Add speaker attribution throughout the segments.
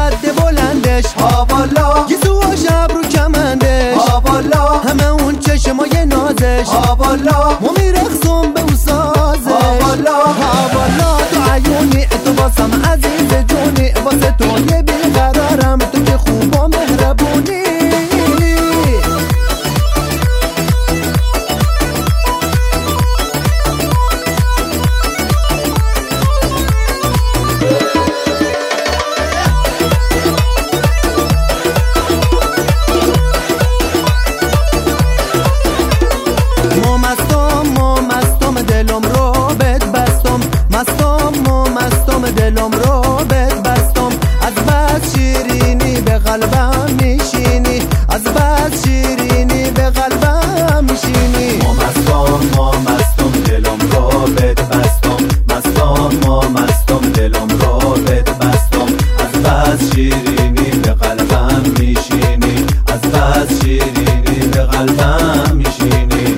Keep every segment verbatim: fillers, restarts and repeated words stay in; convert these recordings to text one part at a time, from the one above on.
Speaker 1: قد بلندش
Speaker 2: ها والا،
Speaker 1: گیسو و شب رو کمندش
Speaker 2: ها والا،
Speaker 1: همه اون چشمای نازش
Speaker 2: ها والا،
Speaker 1: ما میرقصم به اون سازش
Speaker 2: ها والا،
Speaker 1: ها والا تو عیونی تو واسم عزیز جونی واسه تو یه بیقرارم تو که خوب و مهربونی دلم رو بهت بستم از بس شیرینی به قلبم میشینی از بس شیرینی به قلبم میشینی
Speaker 2: ما مستم ما مستم دلم رو بهت بستم مستم ما مستم دلم رو بهت بستم از بس شیرینی به قلبم میشینی از بس شیرینی به قلبم میشینی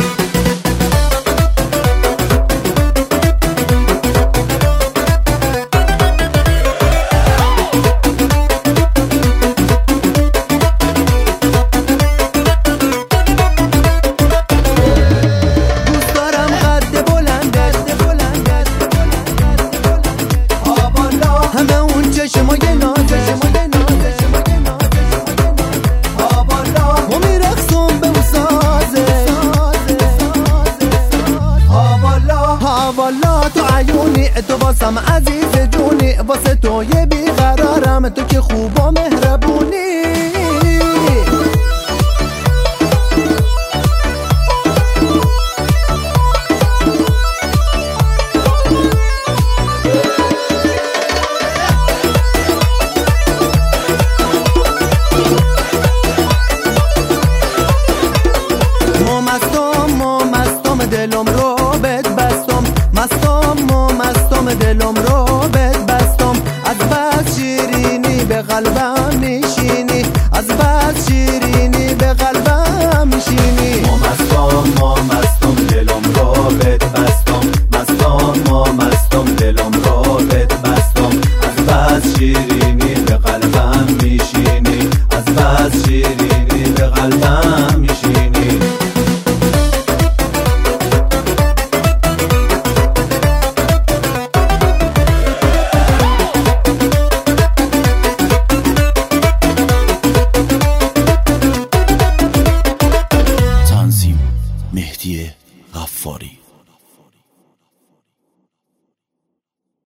Speaker 1: والا تو عیونی تو واسم عزیز جونی واسه تو یه بیقرارم تو که خوب و مهربونی ما مستم ما مستم دلم رو بهت بستم مستم و مستم دلم رو بهت بستم از بس شیرینی به قلبم میشینی از بس شیرینی به قلبم میشینی
Speaker 2: ما مستم ما مستم دلم رو بهت بستم مستم ما مستم دلم رو بهت بستم از بس شیرینی به قلبم میشینی از بس شیرینی به قلبم میشینی
Speaker 3: مهدی غفاری.